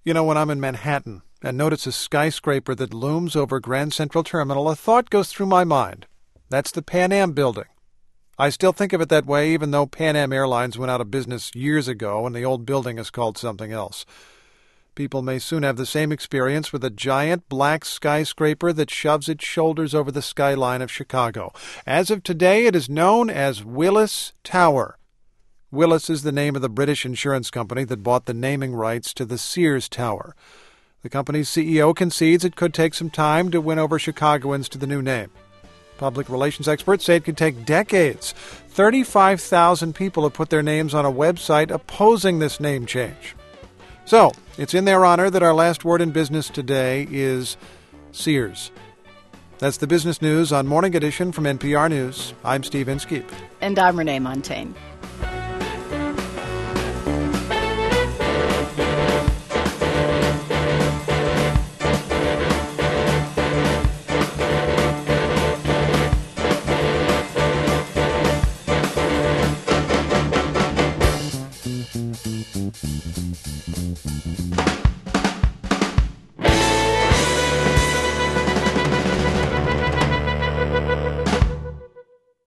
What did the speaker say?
You know, when I'm in Manhattan and notice a skyscraper that looms over Grand Central Terminal, a thought goes through my mind. That's the Pan Am building. I still think of it that way, even though Pan Am Airlines went out of business years ago and the old building is called something else. People may soon have the same experience with a giant black skyscraper that shoves its shoulders over the skyline of Chicago. As of today, it is known as Willis Tower. Willis is the name of the British insurance company that bought the naming rights to the Sears Tower. The company's CEO concedes it could take some time to win over Chicagoans to the new name. Public relations experts say it could take decades. 35,000 people have put their names on a website opposing this name change. So, it's in their honor that our last word in business today is Sears. That's the business news on Morning Edition from NPR News. I'm Steve Inskeep. And I'm Renee Montaigne.